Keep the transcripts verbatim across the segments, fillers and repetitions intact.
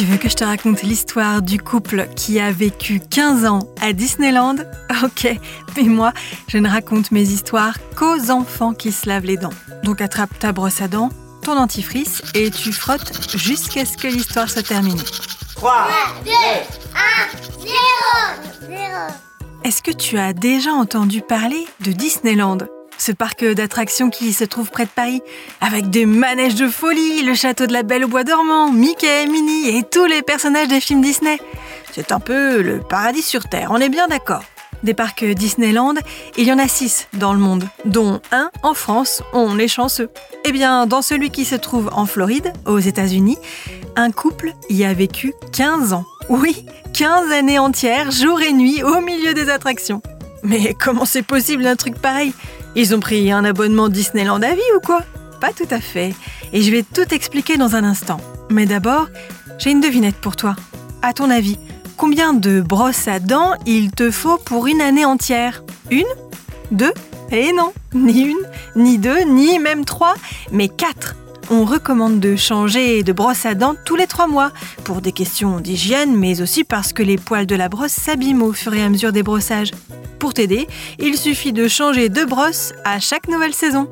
Tu veux que je te raconte l'histoire du couple qui a vécu quinze ans à Disneyland ? Ok, mais moi, je ne raconte mes histoires qu'aux enfants qui se lavent les dents. Donc attrape ta brosse à dents, ton dentifrice et tu frottes jusqu'à ce que l'histoire soit terminée. trois, deux, un, zéro, zéro. Est-ce que tu as déjà entendu parler de Disneyland ? Ce parc d'attractions qui se trouve près de Paris, avec des manèges de folie, le château de la Belle au bois dormant, Mickey, Minnie et tous les personnages des films Disney. C'est un peu le paradis sur Terre, on est bien d'accord. Des parcs Disneyland, il y en a six dans le monde, dont un en France, on est chanceux. Eh bien, dans celui qui se trouve en Floride, aux États-Unis, un couple y a vécu quinze ans. Oui, quinze années entières, jour et nuit, au milieu des attractions. Mais comment c'est possible un truc pareil ? Ils ont pris un abonnement Disneyland à vie ou quoi ? Pas tout à fait. Et je vais tout expliquer dans un instant. Mais d'abord, j'ai une devinette pour toi. À ton avis, combien de brosses à dents il te faut pour une année entière ? Une ? Deux ? Eh non, ni une, ni deux, ni même trois, mais quatre. On recommande de changer de brosse à dents tous les trois mois, pour des questions d'hygiène, mais aussi parce que les poils de la brosse s'abîment au fur et à mesure des brossages. Pour t'aider, il suffit de changer de brosse à chaque nouvelle saison.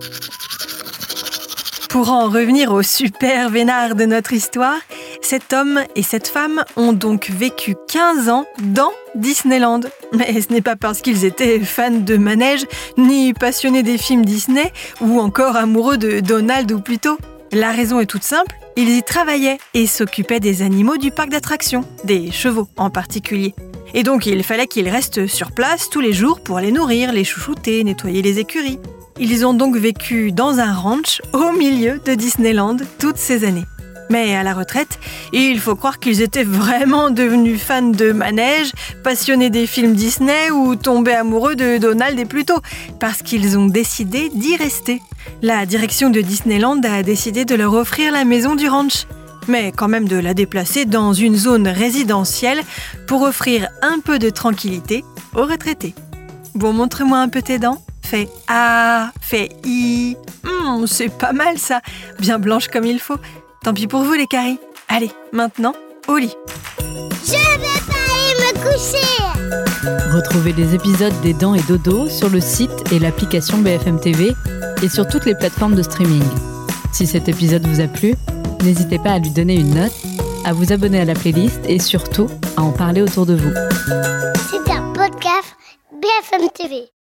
Pour en revenir au super vénard de notre histoire, cet homme et cette femme ont donc vécu quinze ans dans Disneyland. Mais ce n'est pas parce qu'ils étaient fans de manège, ni passionnés des films Disney, ou encore amoureux de Donald ou Pluto. La raison est toute simple, ils y travaillaient et s'occupaient des animaux du parc d'attractions, des chevaux en particulier. Et donc il fallait qu'ils restent sur place tous les jours pour les nourrir, les chouchouter, nettoyer les écuries. Ils ont donc vécu dans un ranch au milieu de Disneyland toutes ces années. Mais à la retraite, il faut croire qu'ils étaient vraiment devenus fans de manège, passionnés des films Disney ou tombés amoureux de Donald et Pluto, parce qu'ils ont décidé d'y rester. La direction de Disneyland a décidé de leur offrir la maison du ranch, mais quand même de la déplacer dans une zone résidentielle pour offrir un peu de tranquillité aux retraités. Bon, montre-moi un peu tes dents. Fais A, fais I. Mmh, c'est pas mal ça, bien blanche comme il faut. Tant pis pour vous les caries. Allez, maintenant, au lit. Je vais pas aller me coucher. Retrouvez les épisodes des Dents et Dodo sur le site et l'application B F M T V et sur toutes les plateformes de streaming. Si cet épisode vous a plu, n'hésitez pas à lui donner une note, à vous abonner à la playlist et surtout à en parler autour de vous. C'est un podcast B F M T V.